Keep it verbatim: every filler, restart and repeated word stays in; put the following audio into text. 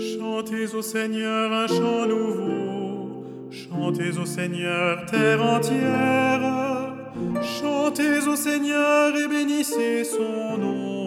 Chantez au Seigneur un chant nouveau, chantez au Seigneur terre entière, chantez au Seigneur et bénissez son nom.